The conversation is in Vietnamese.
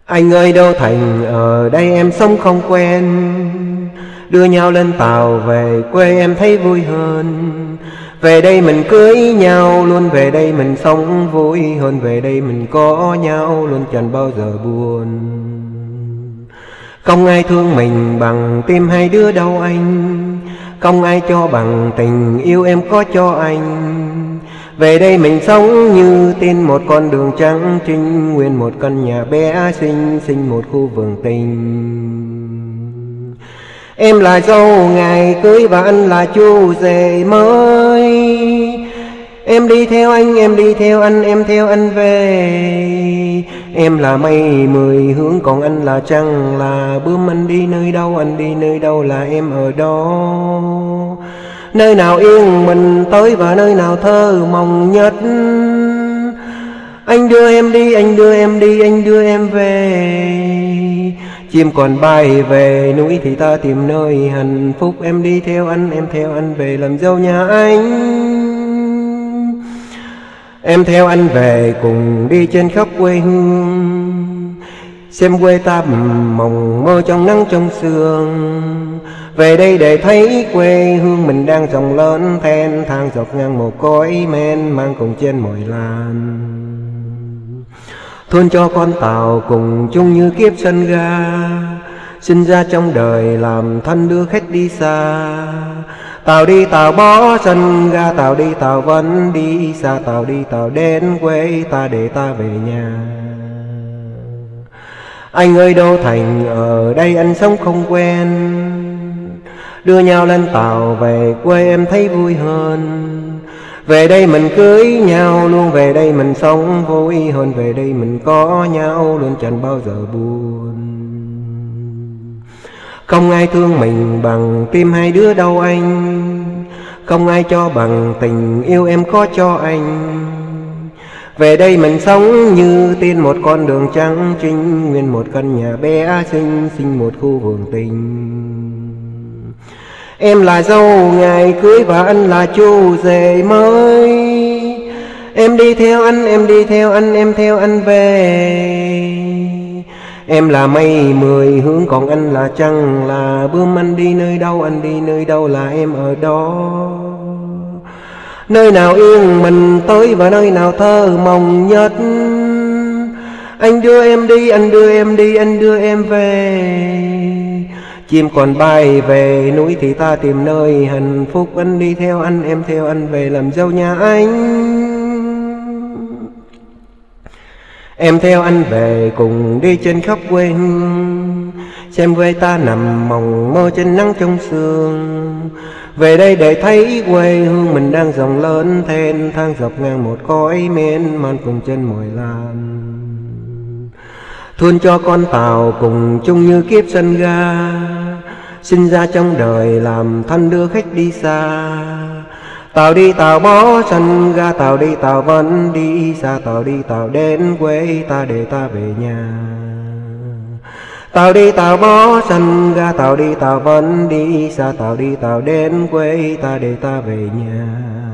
Anh ơi đâu thành ở đây em sống không quen, đưa nhau lên tàu về quê em thấy vui hơn. Về đây mình cưới nhau luôn, về đây mình sống vui hơn, về đây mình có nhau luôn chẳng bao giờ buồn. Không ai thương mình bằng tim hai đứa đâu anh, không ai cho bằng tình yêu em có cho anh. Về đây mình sống như tin một con đường trắng trinh, nguyên một căn nhà bé xinh xinh một khu vườn tình. Em là dâu ngày cưới và anh là chú rể mới. Em đi theo anh, em đi theo anh, em theo anh về. Em là mây mười hướng còn anh là trăng, là bướm anh đi nơi đâu, anh đi nơi đâu là em ở đó. Nơi nào yên mình tới và nơi nào thơ mộng nhất. Anh đưa em đi, anh đưa em đi, anh đưa em về. Chim còn bay về núi thì ta tìm nơi hạnh phúc. Em đi theo anh, em theo anh về làm dâu nhà anh. Em theo anh về cùng đi trên khắp quê hương, xem quê ta mộng mơ trong nắng trong sương. Về đây để thấy quê hương mình đang rộng lớn, then thang dọc ngang một cõi men mang cùng trên mỗi làn. Thôn cho con tàu cùng chung như kiếp sân ga, sinh ra trong đời làm thân đưa khách đi xa. Tàu đi tàu bỏ sân ga, tàu đi tàu vẫn đi xa, tàu đi tàu đến quê ta để ta về nhà. Anh ơi đâu thành ở đây anh sống không quen, đưa nhau lên tàu về quê em thấy vui hơn. Về đây mình cưới nhau luôn, về đây mình sống vui hơn, về đây mình có nhau luôn chẳng bao giờ buồn. Không ai thương mình bằng tim hai đứa đâu anh, không ai cho bằng tình yêu em có cho anh. Về đây mình sống như tin một con đường trắng trinh, nguyên một căn nhà bé xinh xinh một khu vườn tình. Em là dâu ngày cưới và anh là chú rể mới. Em đi theo anh, em đi theo anh, em theo anh về. Em là mây mười hướng còn anh là trăng, là bướm anh đi nơi đâu, anh đi nơi đâu là em ở đó. Nơi nào yên mình tới và nơi nào thơ mộng nhất. Anh đưa em đi, anh đưa em đi, anh đưa em về. Chim còn bay về núi thì ta tìm nơi hạnh phúc. Anh đi theo anh, em theo anh về làm dâu nhà anh. Em theo anh về cùng đi trên khắp quê hương, xem quê ta nằm mộng mơ trên nắng trong sương. Về đây để thấy quê hương mình đang rộng lớn, then thang dọc ngang một cõi miên man cùng trên mỗi làn. Thôn cho con tàu cùng chung như kiếp sân ga, sinh ra trong đời làm thân đưa khách đi xa. Tàu đi tàu bỏ sân ga, tàu đi tàu vẫn đi xa, tàu đi tàu đến quê ta để ta về nhà. Tàu đi tàu bỏ sân ga, tàu đi tàu vẫn đi xa, tàu đi tàu đến quê ta để ta về nhà.